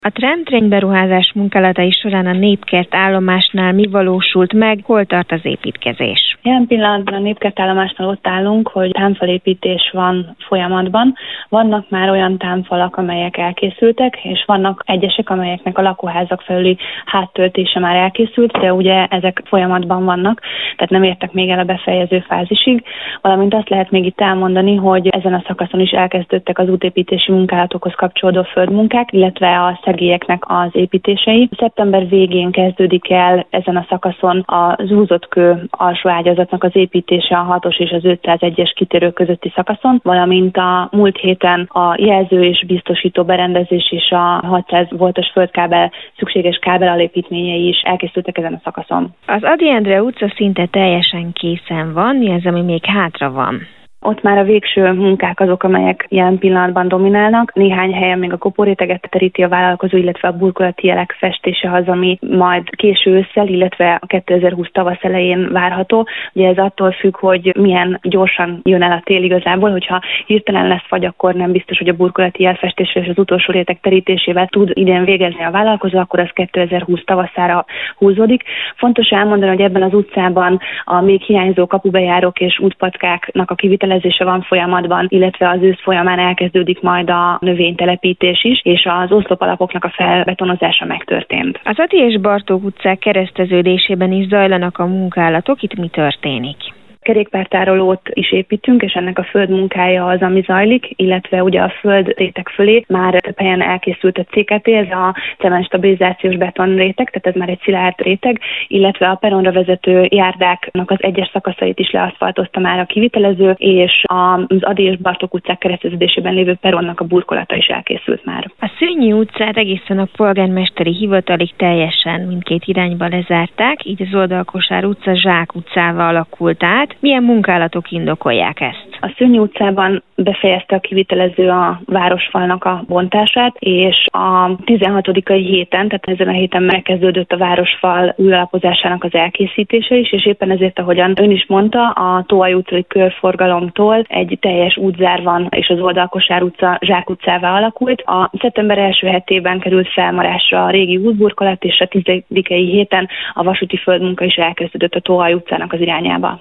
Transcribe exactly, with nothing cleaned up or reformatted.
A tramtrain beruházás munkálatai során a Népkert állomásnál mi valósult meg, hol tart az építkezés? Jelen pillanatban a Népkert állomásnál ott állunk, hogy támfalépítés van folyamatban. Vannak már olyan támfalak, amelyek elkészültek, és vannak egyesek, amelyeknek a lakóházak felüli háttöltése már elkészült, de ugye ezek folyamatban vannak, tehát nem értek még el a befejező fázisig. Valamint azt lehet még itt elmondani, hogy ezen a szakaszon is elkezdődtek az útépítési munkálatokhoz kapcsolódó földmunkák, illetve a szegélyeknek az építései. Szeptember végén kezdődik el ezen a szakaszon a zúzott kő alsó ágyazatnak az építése a hatos és az ötszázegyes kitérő közötti szakaszon, valamint a múlt héten a jelző és biztosító berendezés és a hatszáz voltos földkábel szükséges kábelalépítményei is elkészültek ezen a szakaszon. Az Ady Endre utca szinte teljesen készen van, mi az, ami még hátra van? Ott már a végső munkák azok, amelyek jelen pillanatban dominálnak. Néhány helyen még a koporéteget teríti a vállalkozó, illetve a burkolati jelek festése az, ami majd késő ősszel, illetve a kétezer-húsz tavasz elején várható. Ugye ez attól függ, hogy milyen gyorsan jön el a tél igazából, hogyha hirtelen lesz fagy, akkor nem biztos, hogy a burkolati jelfestésre és az utolsó réteg terítésével tud idén végezni a vállalkozó, akkor az kétezer-húsz tavaszára húzódik. Fontos elmondani, hogy ebben az utcában a még hiányzó kapubejárók és útpatkáknak a kivitelezése van folyamatban, illetve az ősz folyamán elkezdődik majd a növénytelepítés is, és az oszlopalapoknak a felbetonozása megtörtént. Az Ady és Bartók utcák kereszteződésében is zajlanak a munkálatok, itt mi történik? Kerékpártárolót is építünk, és ennek a földmunkája az, ami zajlik, illetve ugye a földréteg fölé már több helyen elkészült a cé ká té, ez a cementstabilizációs betonréteg, tehát ez már egy szilárd réteg, illetve a peronra vezető járdáknak az egyes szakaszait is leaszfaltozta már a kivitelező, és az Ady és Bartók utcák kereszteződésében lévő peronnak a burkolata is elkészült már. A Szőnyi utcát egészen a polgármesteri hivatalig teljesen mindkét irányba lezárták, így az Oldalkosár utca Zsák utcával alakult át. Milyen munkálatok indokolják ezt? A Szőnyi utcában befejezte a kivitelező a városfalnak a bontását, és a tizenhatodikai héten, tehát ezen a héten megkezdődött a városfal újalapozásának az elkészítése is, és éppen ezért, ahogyan ön is mondta, a Tóaj utcai körforgalomtól egy teljes útzár van, és az Oldalkosár utca Zsák utcává alakult. A szeptember első hetében került felmarásra a régi útburkolat, és a tizedikei héten a vasúti földmunka is elkezdődött a Tóaj utcának az irányába.